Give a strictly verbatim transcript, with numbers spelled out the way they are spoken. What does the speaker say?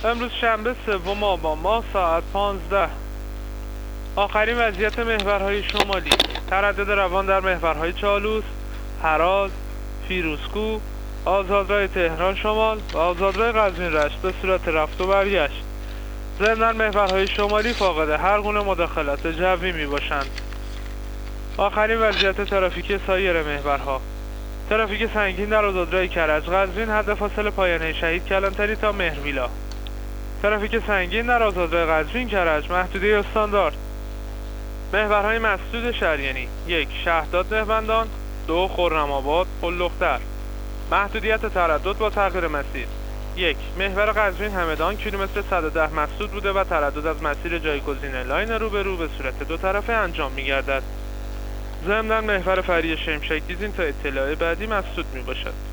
امروز شنبه سوم آبان ماه ساعت پانزده. آخرین وضعیت محورهای شمالی: تردد روان در محورهای چالوس، هراز، فیروزکوه، آزادراه تهران شمال و آزادراه قزوین رشت به صورت رفت و برگشت. ضمناً محورهای شمالی فاقد هر گونه مداخلت جوی می باشند. آخرین وضعیت ترافیکی سایر محورها: ترافیک سنگین در آزادراه کرج قزوین حد فاصله پایانه شهید کلانتری تا مهرویلا. ترافیک سنگین در آزادراه قزوین کرج محدوده استاندارد. محورهای مسدود شریانی: یک شهداد نهبندان، دو خرم‌آباد پل‌دختر. محدودیت تردد با تغییر مسیر: یک محور قزوین همدان کیلومتر صد و ده مسدود بوده و تردد از مسیر جایگزین لاین روبرو به صورت دو طرفه انجام می‌گردد. ضمناً محور فری شمشک دیزین تا اطلاع بعدی مسدود می‌باشد.